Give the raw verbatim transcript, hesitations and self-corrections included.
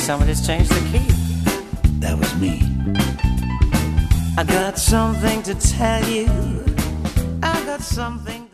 somebody's changed the key. That was me. I got something to tell you. I got something